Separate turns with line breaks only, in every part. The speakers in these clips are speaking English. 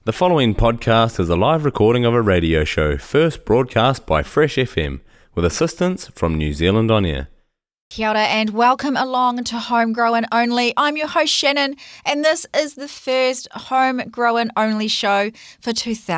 The following podcast is a live recording of a radio show first broadcast by Fresh FM with assistance from New Zealand On Air.
Kia ora and welcome along to Homegrown Only. I'm your host Shannon and this is the first Homegrown Only show for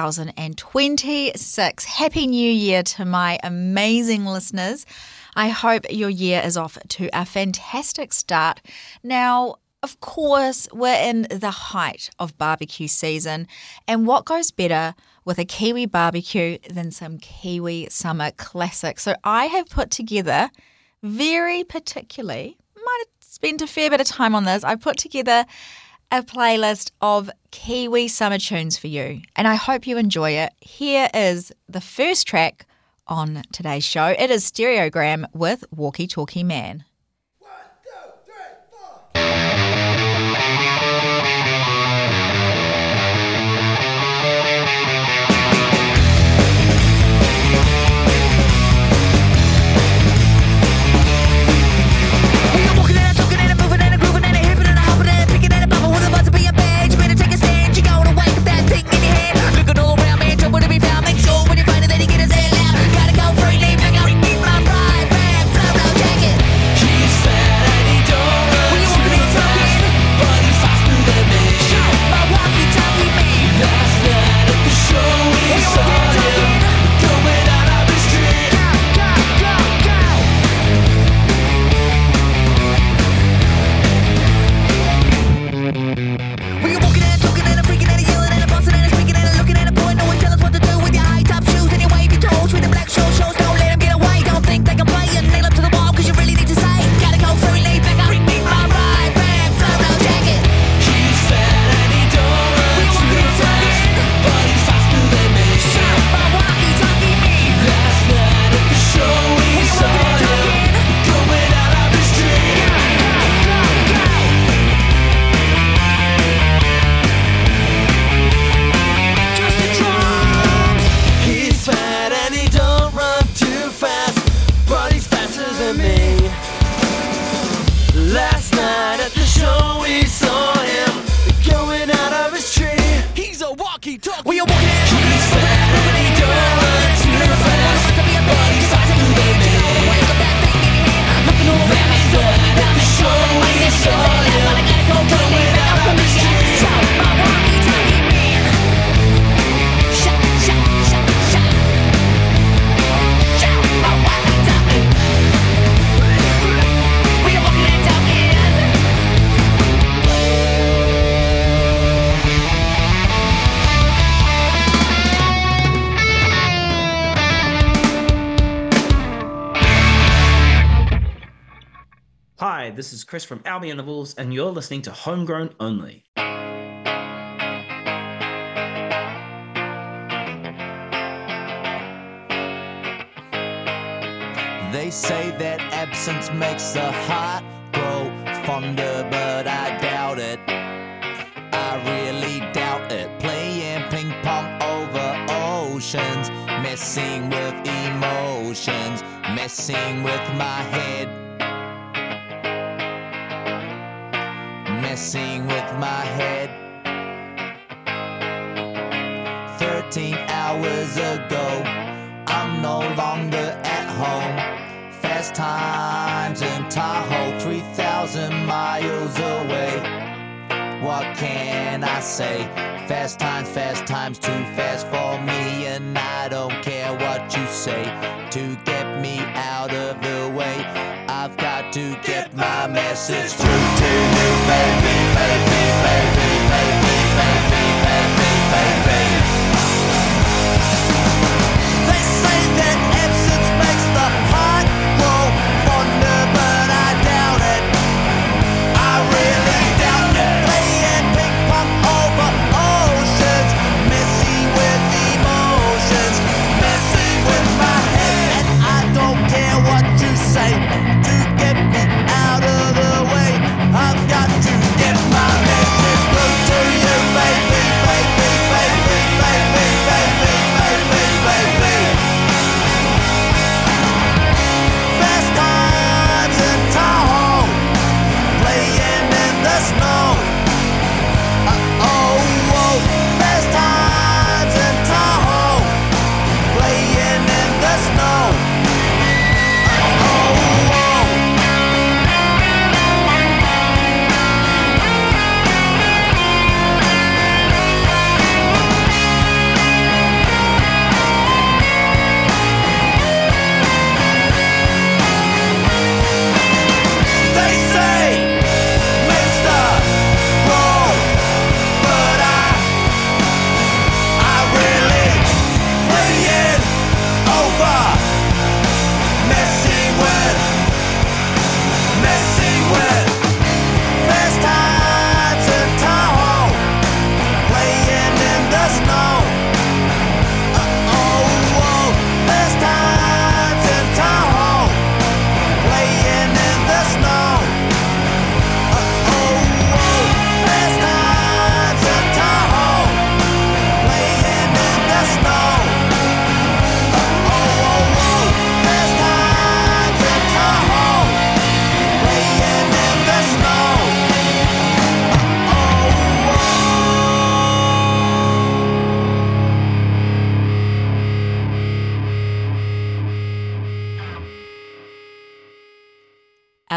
2026. Happy New Year to my amazing listeners. I hope your year is off to a fantastic start. Now, of course, we're in the height of barbecue season, and what goes better with a Kiwi barbecue than some Kiwi summer classics? So I have put together, very particularly, might have spent a fair bit of time on this, I put together a playlist of Kiwi summer tunes for you, and I hope you enjoy it. Here is the first track on today's show. It is Stereogram with Walkie Talkie Man.
Hi, this is Chris from Albion the Wolves, and you're listening to Homegrown Only.
They say that absence makes the heart grow fonder, but I doubt it. I really doubt it. Playing ping pong over oceans, messing with emotions, messing with my head. Messing with my head. 13 hours ago, I'm no longer at home. Fast times in Tahoe, 3,000 miles away. What can I say? Fast times, too fast for me, and I don't care what you say to get me out of the way. I've got to get my message through to you, baby, baby, baby, baby, baby, baby, baby. They say that absence makes the heart grow fonder, but I doubt it. I really doubt it. Playing ping pong over oceans, messing with emotions, messing with my head, and I don't care what you say to get me out of the way. I've got to get my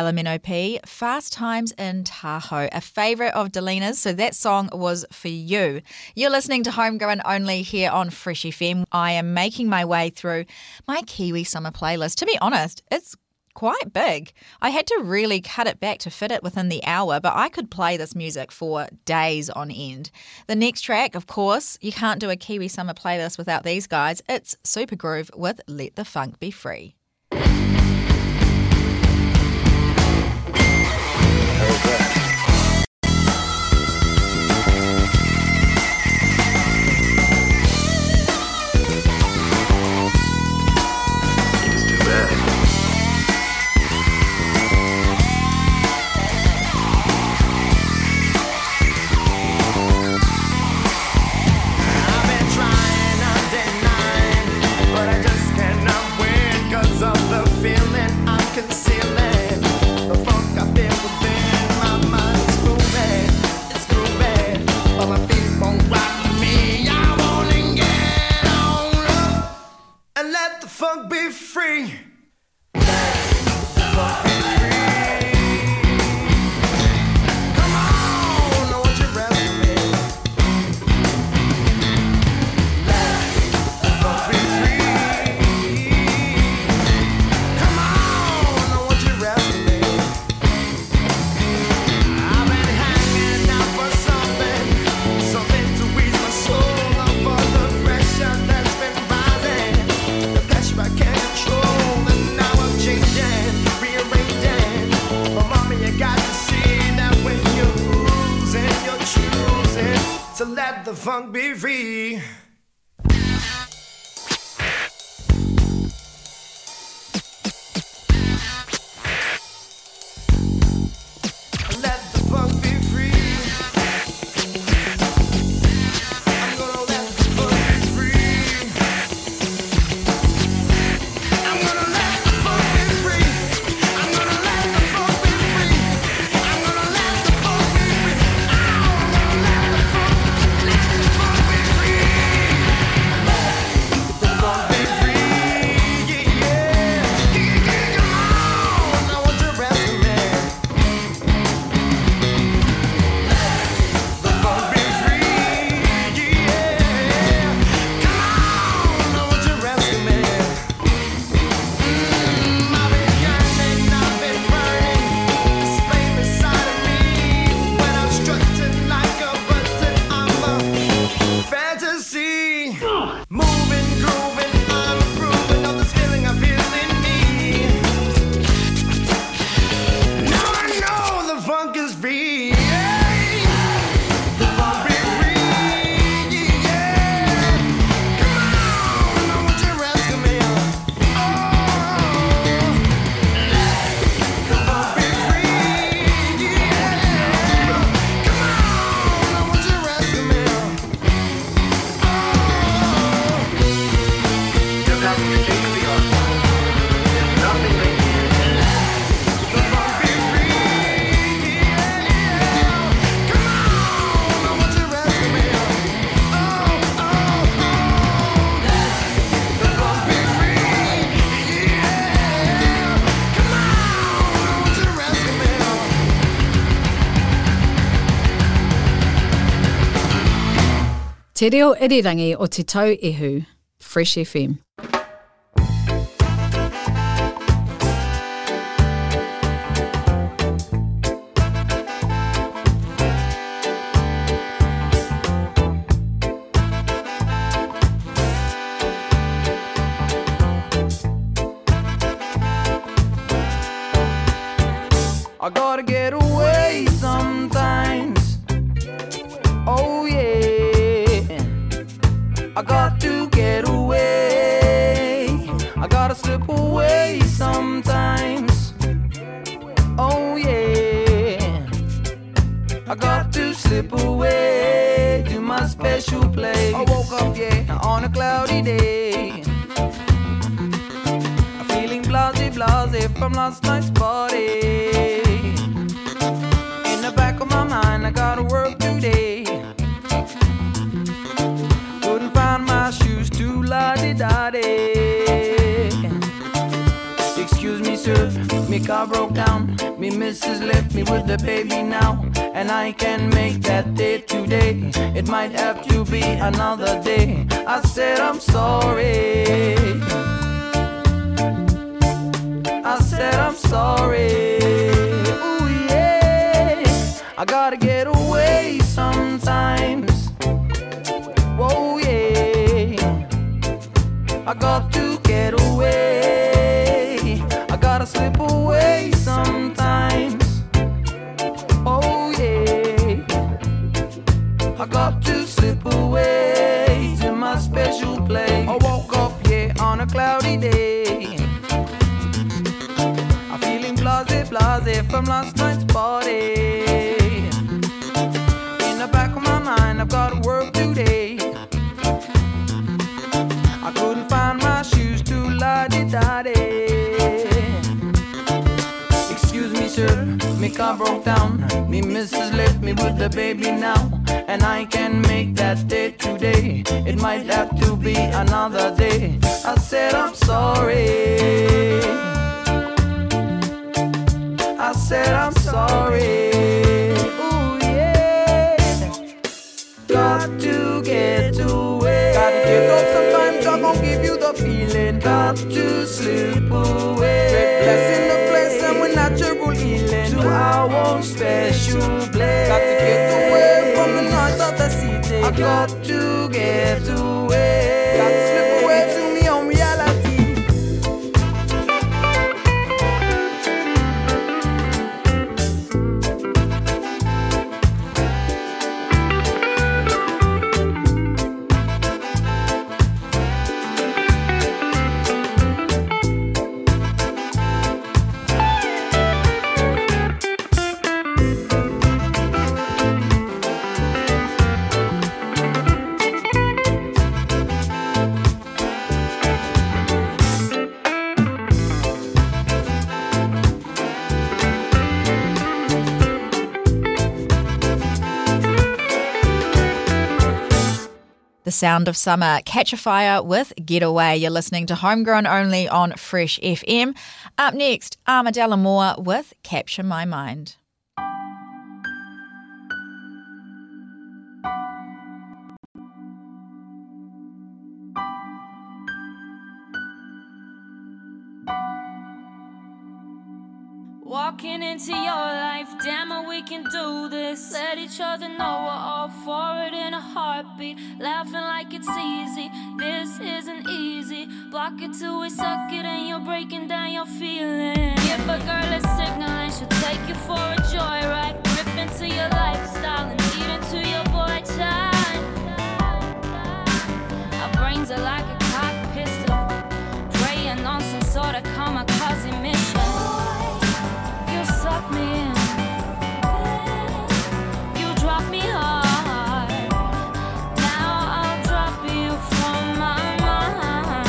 LMNOP, Fast Times in Tahoe, a favourite of Delina's, so that song was for you. You're listening to Homegrown Only here on Fresh FM. I am making my way through my Kiwi summer playlist. To be honest, it's quite big. I had to really cut it back to fit it within the hour, but I could play this music for days on end. The next track, of course, you can't do a Kiwi summer playlist without these guys. It's Supergroove with Let the Funk Be Free.
Funk be free.
Te reo irirangi o te tau ehu, Fresh FM.
I gotta get away sometimes. Oh yeah. I got to get away. I gotta slip away sometimes. Oh yeah. I got to slip away to my special place. I woke up, yeah, on a cloudy day. I'm feeling blase from last night's party. In the back of my mind, I gotta work today. Couldn't find my shoes, too la-di-da-di. Excuse me, sir, me car broke down. Me missus left me with the baby now, and I can't make that day today. It might have to be another day. I said I'm sorry. I said I'm sorry. Ooh yeah, I gotta get away sometimes. Whoa yeah, I got to get away. I gotta slip away sometimes. Oh yeah, I got to slip away to my special place. I woke up, yeah, on a cloudy day. I'm feeling blase from last night's party. In the back of my mind, I've got work today. I couldn't find my shoes to la-di-da-di. Excuse me, sir, me car broke down. Me missus left me with the baby now, and I can't make that day today. It might have to be another day. I said I'm sorry. I said I'm sorry. Ooh yeah, got to get away. Gotta get up sometimes, I'm gonna give you the feeling. Got to slip away. Blessing the place and with natural healing to our own special place. Got to get away from the noise of the city. I got to get away. Got to slip away to me own reality.
The sound of summer, Catch a Fire with Getaway. You're listening to Homegrown Only on Fresh FM. Up next, Armadella Moore with Capture My Mind.
Walking into your life, damn it, we can do this. Let each other know we're all for it in a heartbeat. Laughing like it's easy, this isn't easy. Block it till we suck it and you're breaking down your feelings. Give a girl a signal and she'll take you for a joyride. Rip into your lifestyle and eat into your boy time. Our brains are like a cocked pistol, preying on some sort of kamikaze mission. Suck me in, you drop me hard. Now I'll drop you from my mind.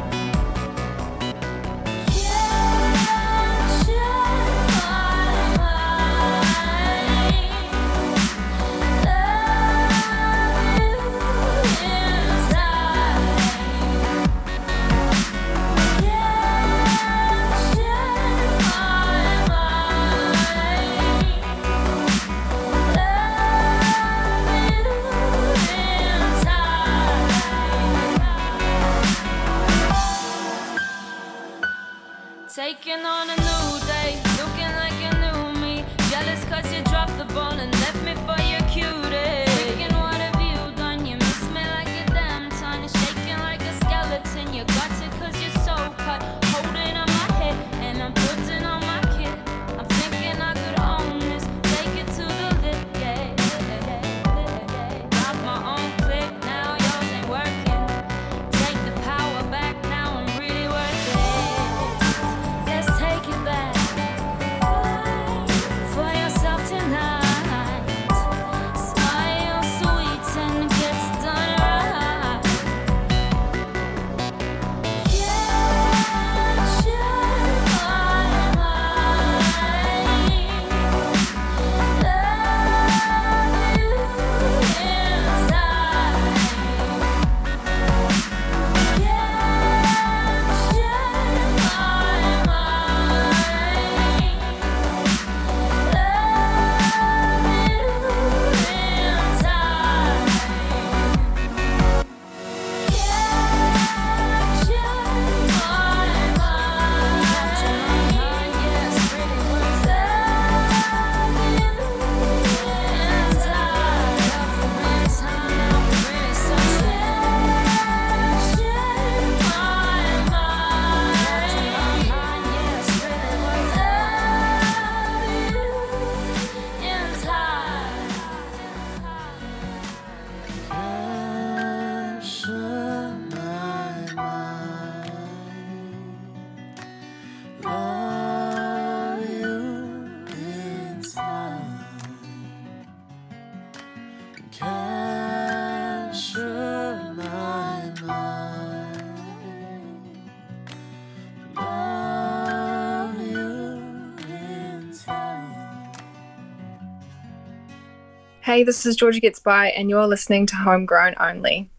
Capture my mind. Love you inside. Taking on a new day, looking like a new me. Jealous cause you dropped the ball and left me for your cutie. Freaking what have you done? You miss me like a damn ton. Shaking like a skeleton, you got it cause you're so cut. Holding on my head and I'm putting on my kid. I'm thinking I could own this, take it to the lip, yeah. Got my own clip, now yours ain't working. Take the power back, now I'm really worth it. Let's take it back for yourself tonight.
Hey, this is Georgia Gets By, and you're listening to Homegrown Only.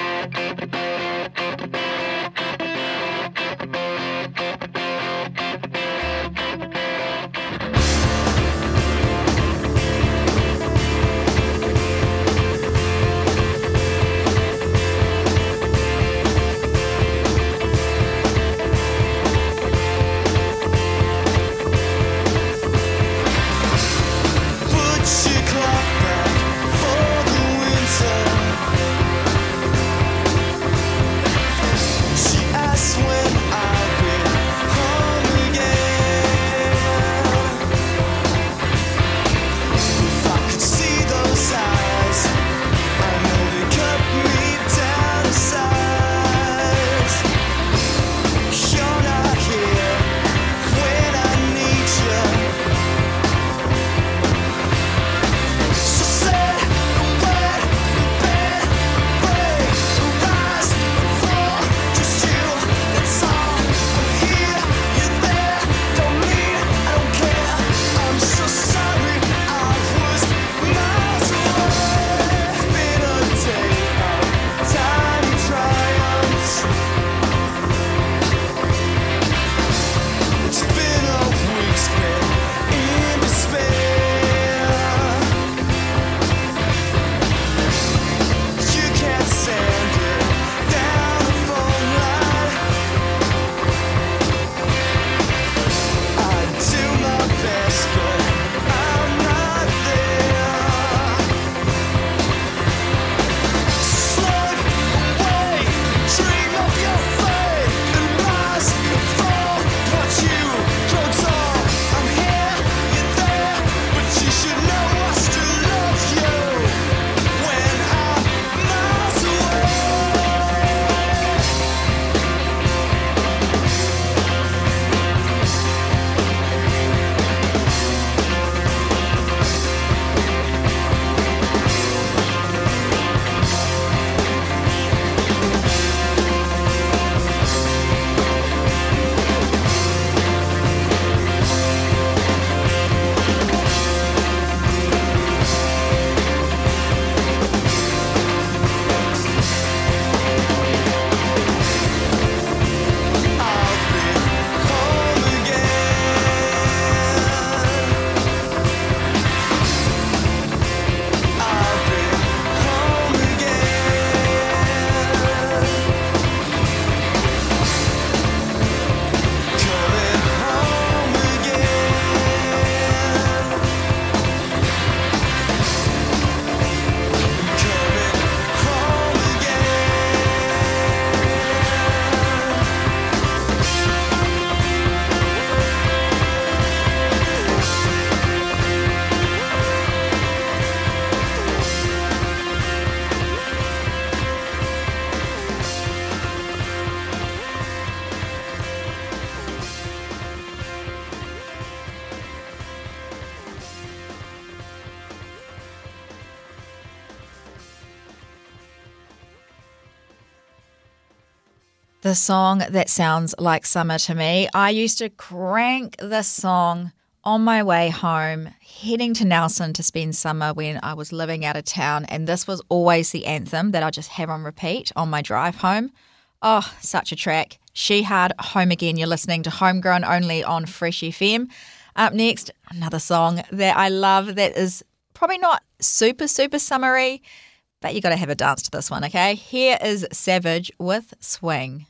The song that sounds like summer to me. I used to crank this song on my way home, heading to Nelson to spend summer when I was living out of town, and this was always the anthem that I just have on repeat on my drive home. Oh, such a track. She Hard, Home Again. You're listening to Homegrown Only on Fresh FM. Up next, another song that I love that is probably not super summery, but you got to have a dance to this one, okay? Here is Savage with Swing.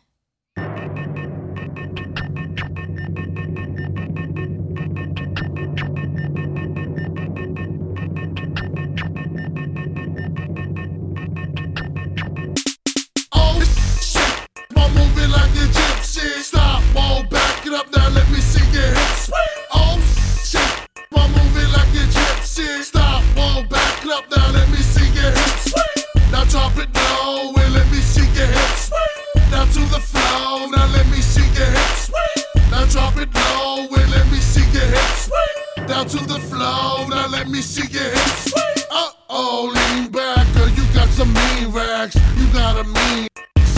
Stop, won't back it up now, let me see your hips. Oh shit, I'm moving like a gypsy. Stop, won't back it up now, let me see your hips. Now drop it low and let me see your hips. Now to the flow, now let me see your hips. Now drop it low and let me see your hips. Down to the flow, now let me see your hips. Uh-oh, lean back, girl, you got some mean racks. You got a mean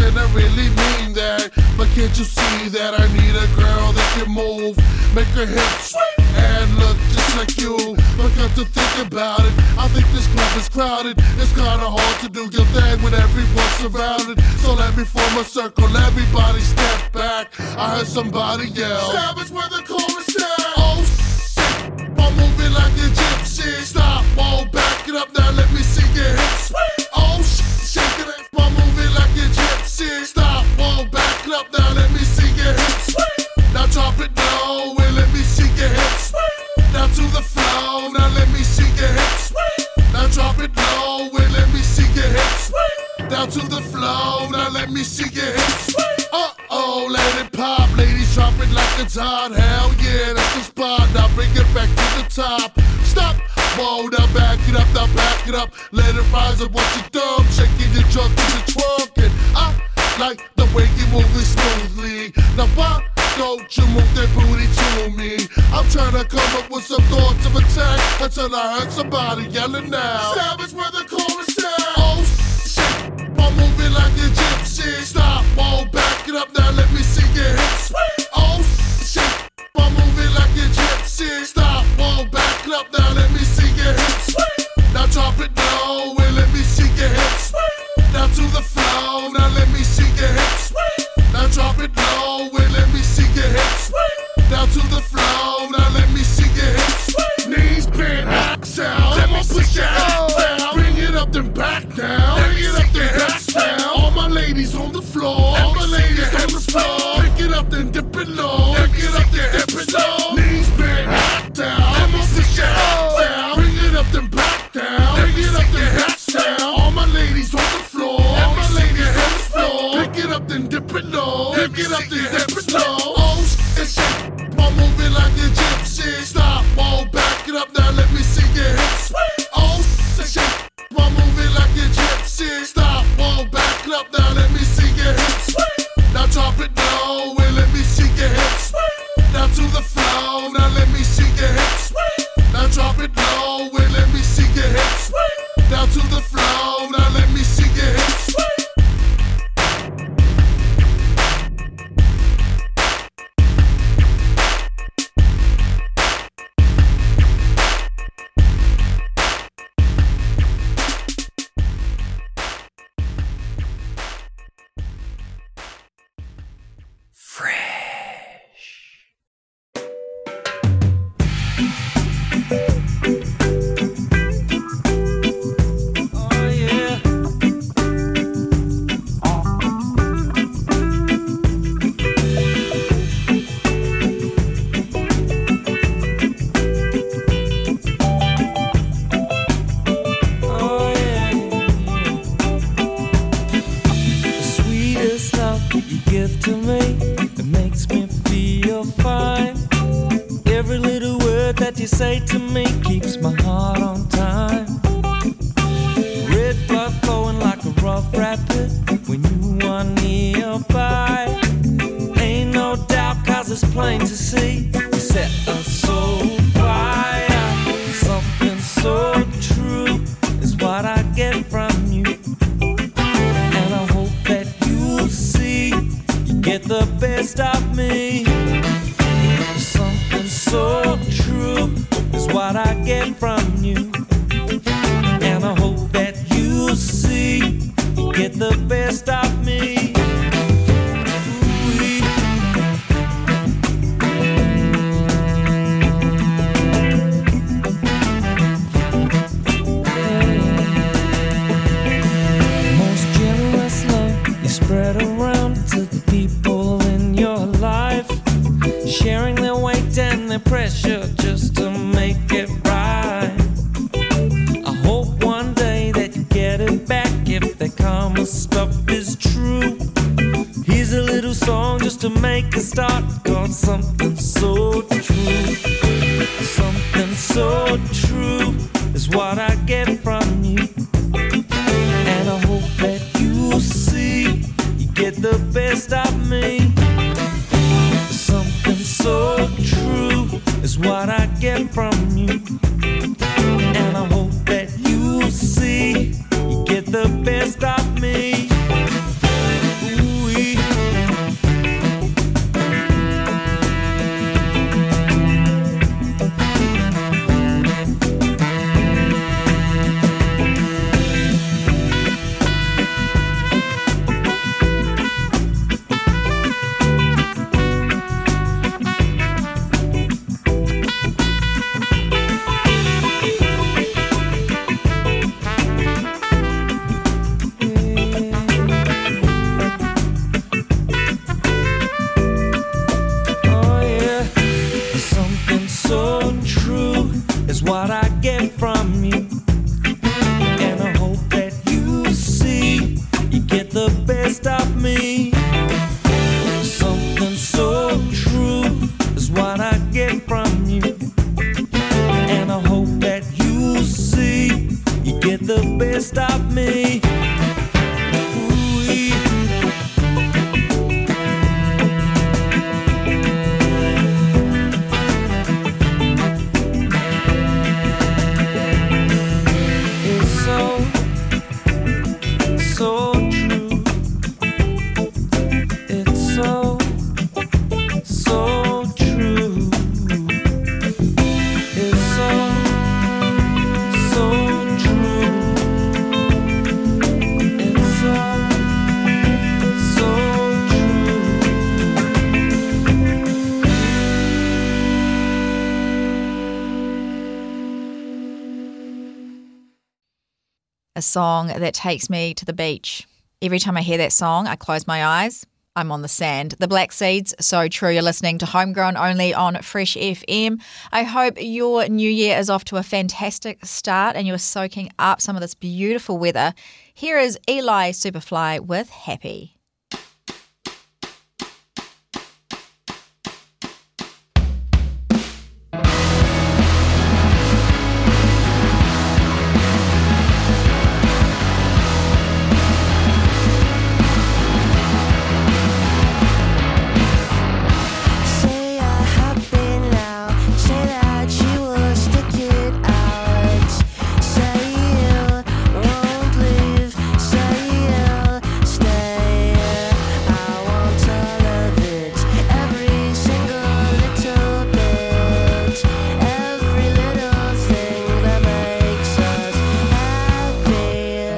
and I really mean that. But can't you see that I need a girl that can move, make her hips swing and look just like you? But got to think about it, I think this club is crowded. It's kinda hard to do your thing when everyone's surrounded. So let me form a circle, everybody step back. I heard somebody yell, Savage where the chorus down. Oh shit, I'm moving like a gypsy. Stop, whoa, back it up now, let me see your hips. Oh shit, shake it up, I'm moving like a gypsy. Stop, whoa, back it up now, let me see your hips. Now drop it low and let me see your hips. Now to the flow, now let me see your hips. Now drop it low and let me see your hips. Down to the flow, now let me see your hips. Uh-oh, let it pop, ladies drop it like it's hot. Hell yeah, that's the spot, now bring it back to the top. Stop, whoa, now back it up, now back it up. Let it rise up, what you dumb, shaking your junk to the trunk. And I like the way you move it smoothly. Now why don't you move that booty to me? I'm trying to come up with some thoughts of attack until I heard somebody yelling now. Savage where the chorus down. Oh shit, I'm moving like a gypsy. Stop, whoa, back it up now, let me see your hips. Oh shit, I'm moving like a gypsy. Stop, whoa, back it up now, let me see your hips. Now drop it low and let me see your hips. Now to the flow, now let me see your hips. Now drop it low and let me see your hips. Down to the flow, now let me see your hips. Knees bent, axe out. Let me push your ass down. Bring it up then back down. Bring it up then back down. All my ladies on the floor. All my ladies on the floor. Pick it up then dip it low. Pick it up then dip it low. Knees bent, axe down. Let me push your ass down. Bring it up then back down. Bring it up then back down. All my ladies on the floor. All my ladies on the floor. Pick it up then dip it low. Pick it up then dip it low. Oh shit, I'm moving like a gypsy. Stop, whoa, back it up now, let me see your hips. Oh shit, I'm moving like a gypsy. Stop, whoa, back it up now, let me see your hips. Now drop it low and let me see your hips. Now to the flow, now let me see your hips. Now drop it low and let me see your hips. Now to the flow, now let me see your hips.
Say to me keeps my heart on time. Red blood flowing like a rough rapid when you are nearby. Ain't no doubt, cause it's plain to see you set us so fire. Something so true is what I get from you. And I hope that you'll see you get the best of me. Something so true is what I get from you. And I hope that you see you get the best of me. Ooh-wee. Most generous love you spread around to the people in your life, sharing their weight and their pressure just to make it right. I hope one day that you get it back if the karma stuff is true. Here's a little song just to make a start, called Something So True. Something so true is what I get from you. And I hope that you'll see you get the best of me. Something so true is what I get from you. And I hope that you'll see you get the best of me. Ooh. of me. Something so true is what I get from you. And I hope that you see you get the best of me. Ooh-wee. It's so true. It's so true. It's so true. It's so true.
A song that takes me to the beach. Every time I hear that song, I close my eyes. I'm on the sand. The Black Seeds, So True. You're listening to Homegrown only on Fresh FM. I hope your new year is off to a fantastic start and you're soaking up some of this beautiful weather. Here is Eli Superfly with Happy.
Say I'm happy now. Say that you will stick it out. Say you won't leave. Say you'll stay. I want all of it. Every single little bit. Every little thing that makes us happy.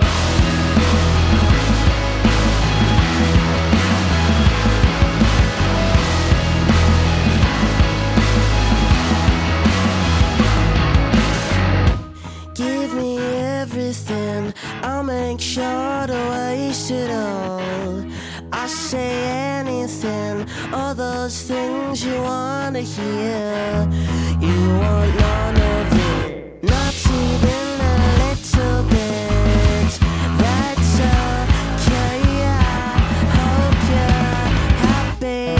Give me everything, I'll make sure to waste it all. I say anything, all those things you want to hear. You want none of it, not even a little bit. That's okay, I hope you're happy.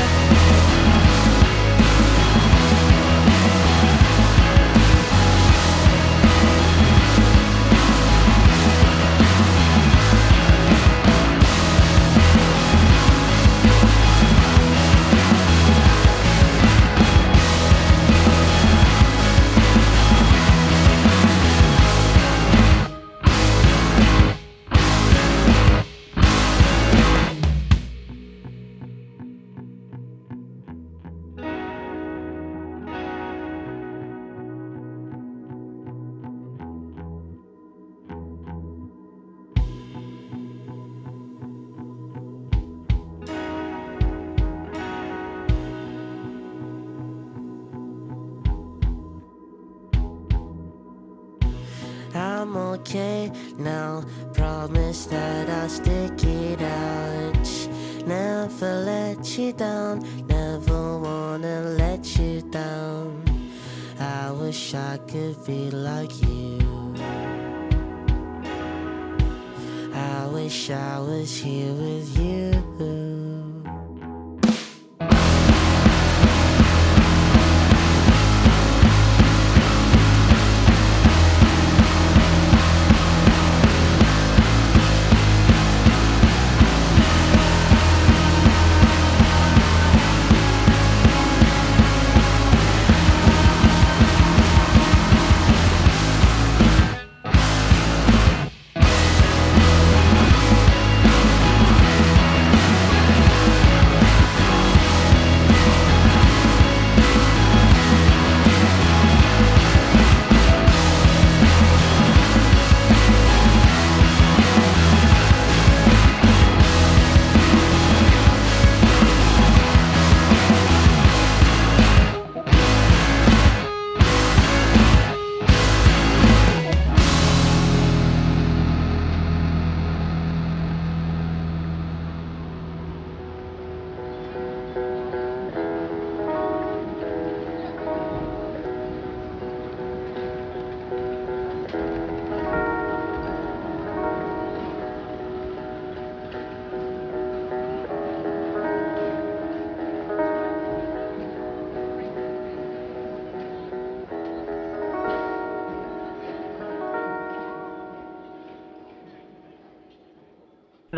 I'm okay now, promise that I'll stick it out. Never let you down, never wanna let you down. I wish I could be like you. I wish I was here with you.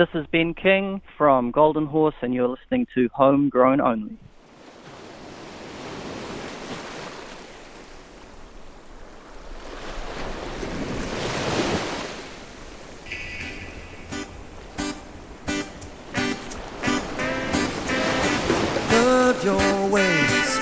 This is Ben King from Golden Horse, and you're listening to Homegrown Only.
Love your ways.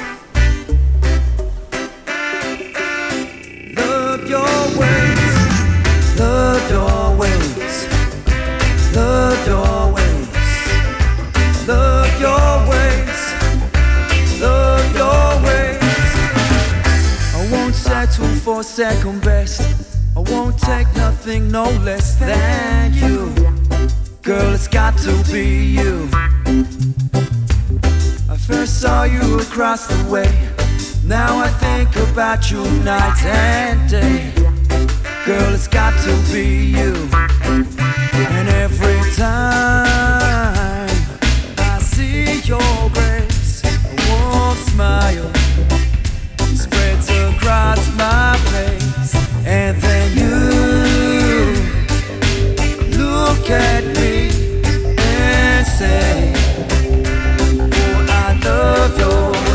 Love your ways. Love your ways. Love your ways. Love your ways. Love your ways. I won't settle for second best. I won't take nothing no less than you. Girl, it's got to be you. I first saw you across the way. Now I think about you night and day. Girl, it's got to be you. And every time I see your grace, a warm smile spreads across my face. And then you look at me and say, oh, I love your ways.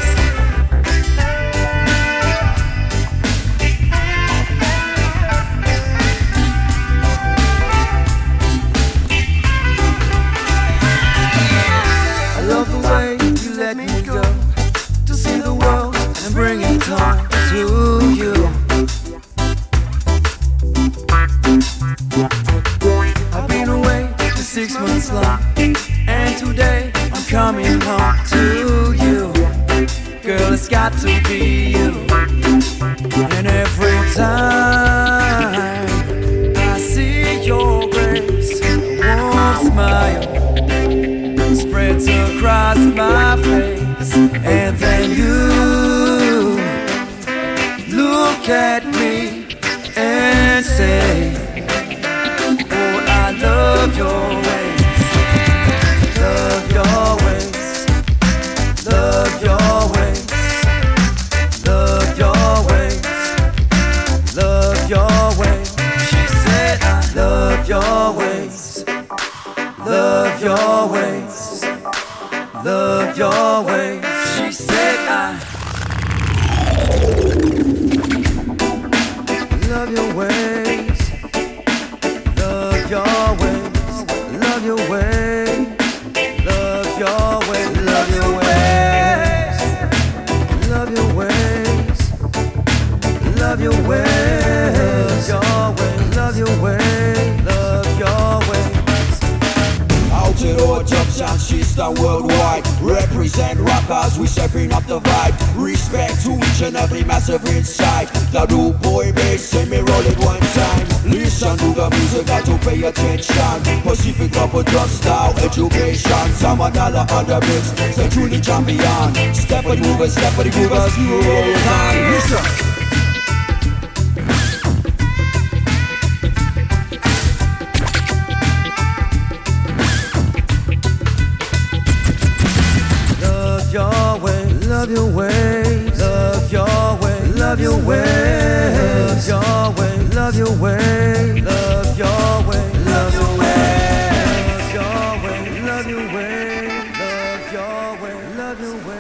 I love the way you let me go to see the world and bring it home to you. I've been away for 6 months long, and today I'm coming home to you. Girl, it's got to be you. And every time I see your grace, a warm smile spreads across my face. And then you look at me and say, oh, I love your ways. Love your ways. Love your ways. Love your ways. Love your ways. She said, I love your ways. Love your ways. Love your ways. She said, I love your ways. Love your ways. Love your ways. Love your ways. Love your ways. Love your ways. Love your ways. Love your ways. Love your ways.
Out in all jumps and she's done worldwide. Represent rockers, we shaping up the vibe. Respect to each and every massive inside. The new boy bass, send me roll it one time. Listen to the music, got to pay attention. Pacific Upper Drum style education. Some another under mix, so truly champion. Step for the movers, slow time. Listen.
Love your ways, love your way, love your ways, love your way, love your way, love your way, love your way, love your way, love your way, love your way.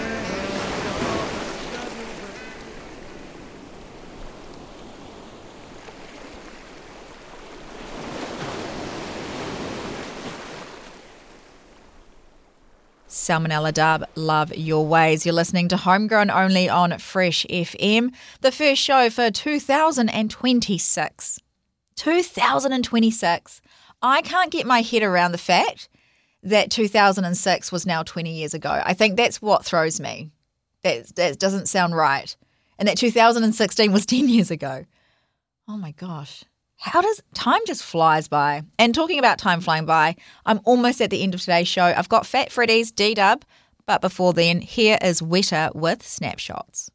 Salmonella Dub, Love Your Ways. You're listening to Homegrown Only on Fresh FM, the first show for 2026. 2026. I can't get my head around the fact that 2006 was now 20 years ago. I think that's what throws me. That doesn't sound right. And that 2016 was 10 years ago. Oh my gosh. How does time just flies by? And talking about time flying by, I'm almost at the end of today's show. I've got Fat Freddy's D-Dub, but before then, here is Weta with Snapshots.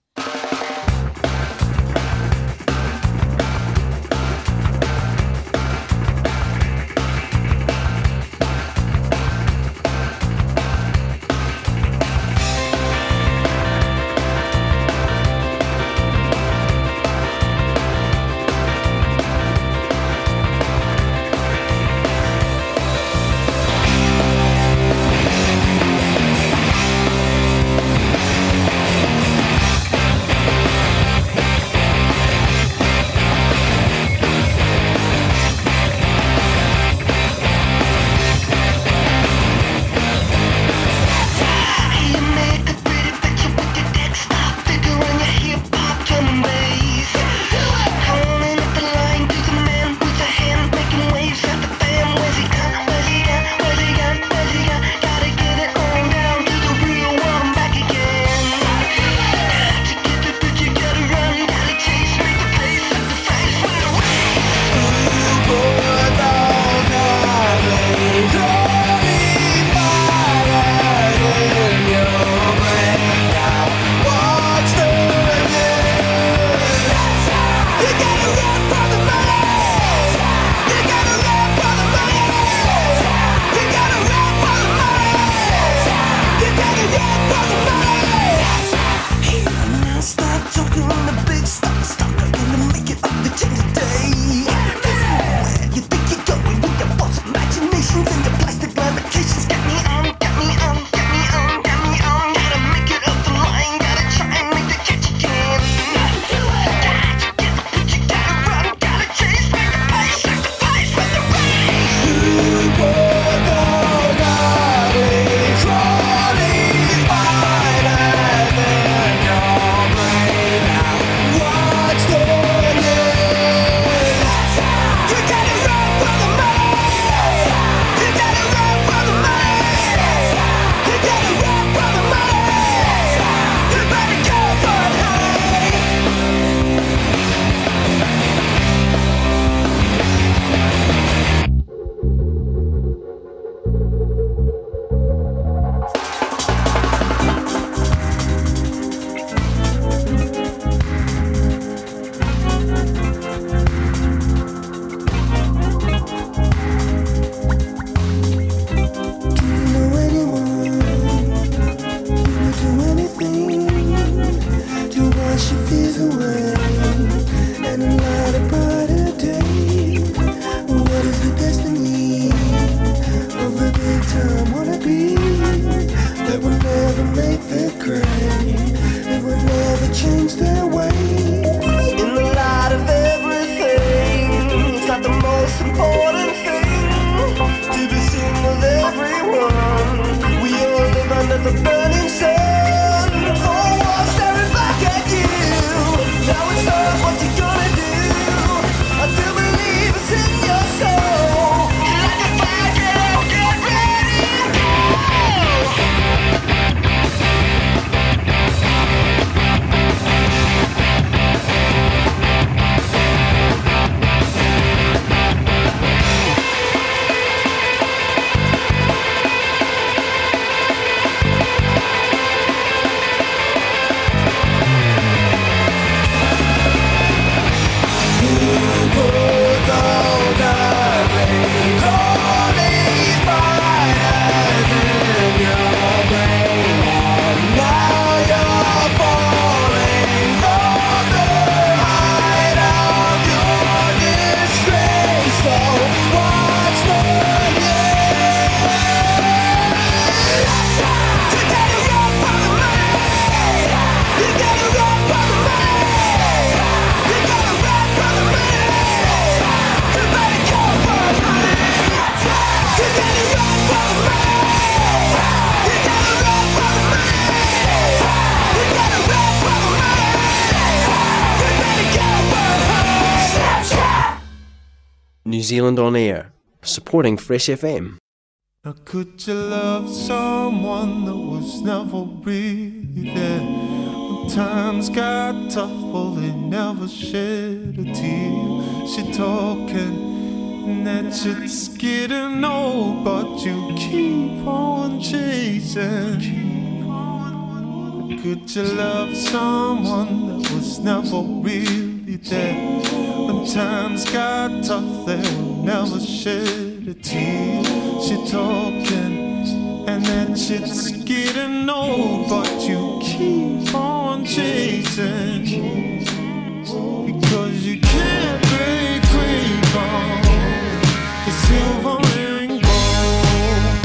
New Zealand On Air, supporting Fresh FM.
Now could you love someone that was never really there? When times got tough, well, they never shed a tear. She talking, and that shit's getting old, but you keep on chasing. Could you love someone that was never really there? When times got tough, they'll never shed a tear. She talking, and that shit's getting old, but you keep on chasing. Because you can't break free from the silver and gold.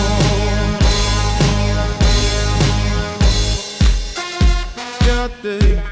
Got the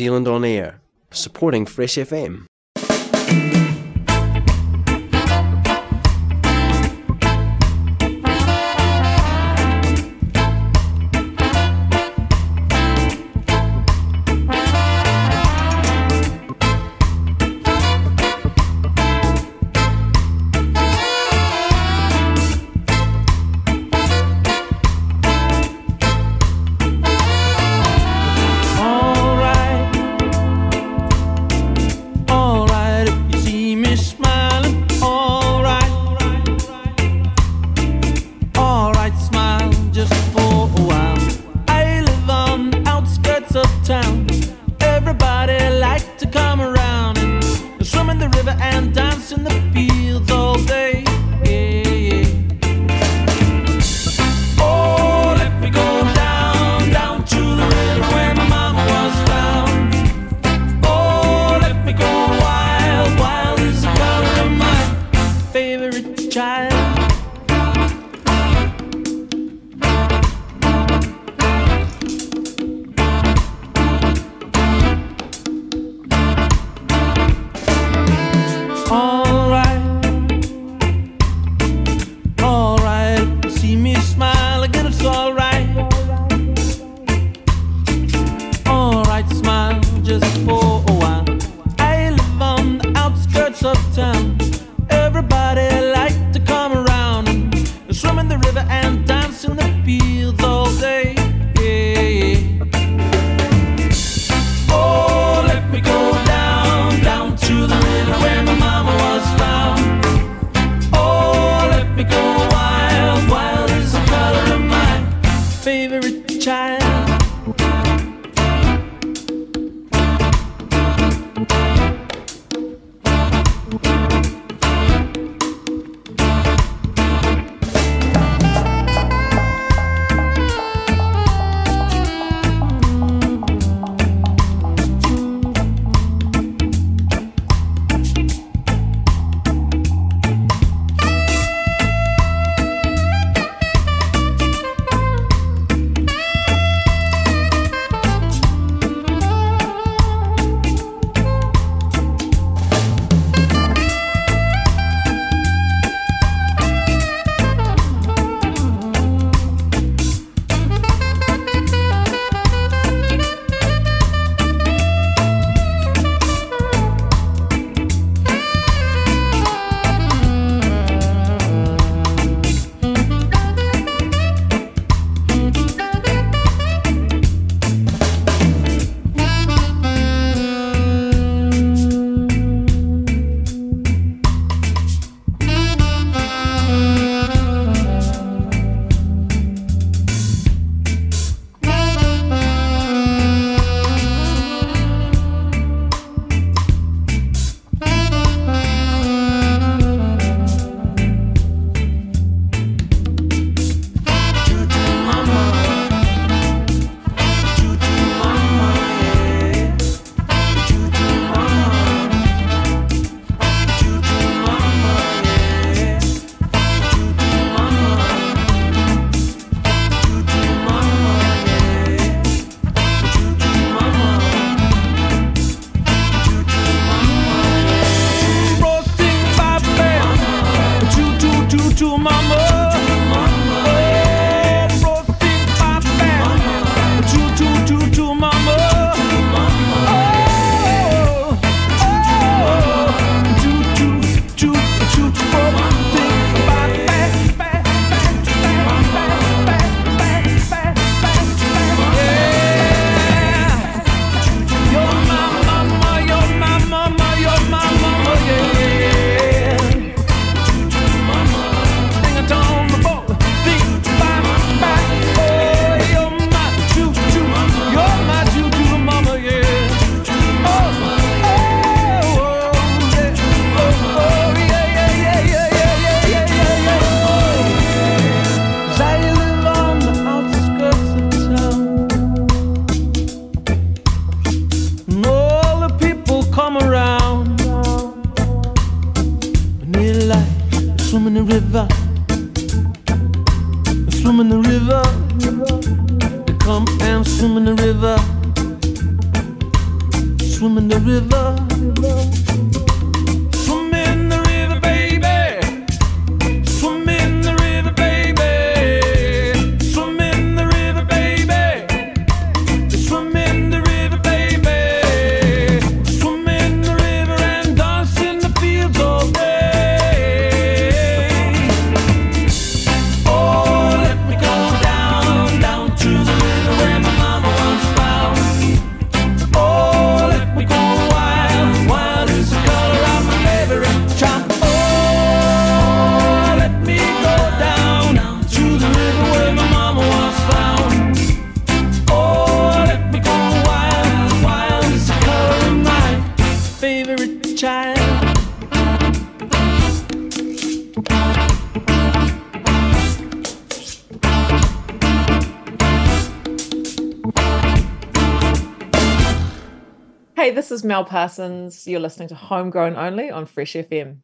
Zealand On Air, supporting Fresh FM.
Come and swim in the river. swim in the river. Swim in the river, baby. Swim in the river, baby. Swim in the river, baby. Swim in the river, baby. Swim in the river and dance in the fields all day. Oh, let me go down, down to the river where my mama once found. Oh, let me go wild, wild is the color of my favorite child. Oh, let me go down, to the river where my mama once found. Oh, let me go wild, wild is the color of my favorite child.
Hey, this is Mel Parsons. You're listening to Homegrown Only on Fresh FM.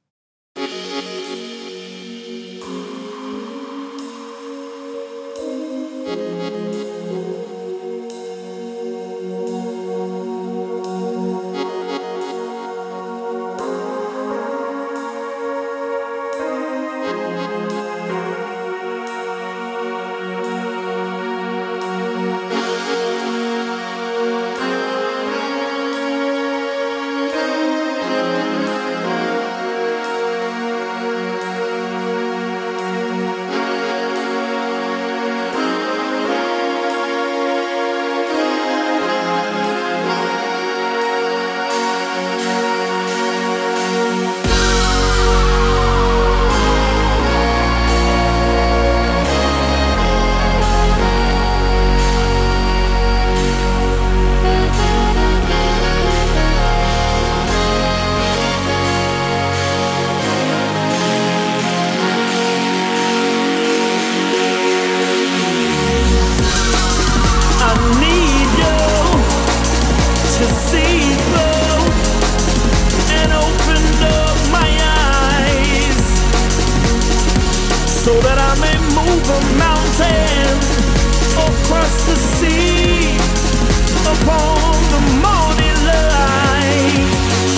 So that I may move a mountain across the sea upon the morning light.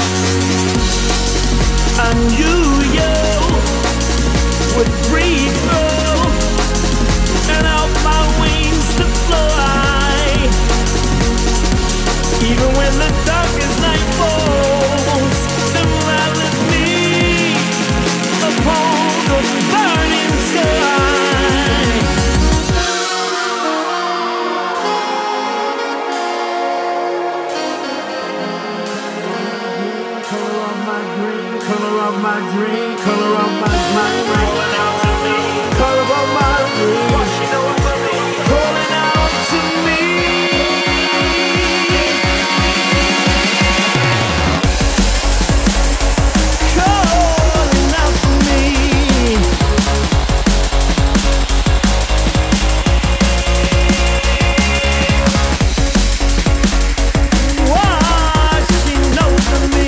I knew you would breathe through and out my wings to fly. Even when the darkest night falls, then that let me upon the burning sky. Color of my dream, color of my dream, color of my mind, calling out to me. Color of my dream, washing over me, calling out to me. Calling out to me. Washing over me.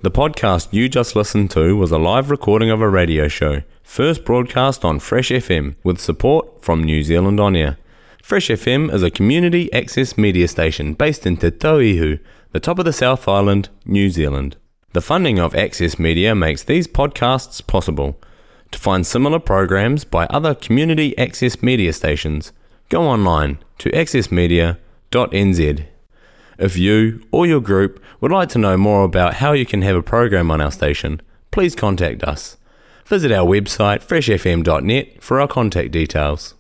The podcast you just listened to was a live recording of a radio show, first broadcast on Fresh FM with support from New Zealand On Air. Fresh FM is a community access media station based in Te Tauihu, the top of the South Island, New Zealand. The funding of Access Media makes these podcasts possible. To find similar programs by other community access media stations, go online to accessmedia.nz. If you or your group would like to know more about how you can have a program on our station, please contact us. Visit our website freshfm.net for our contact details.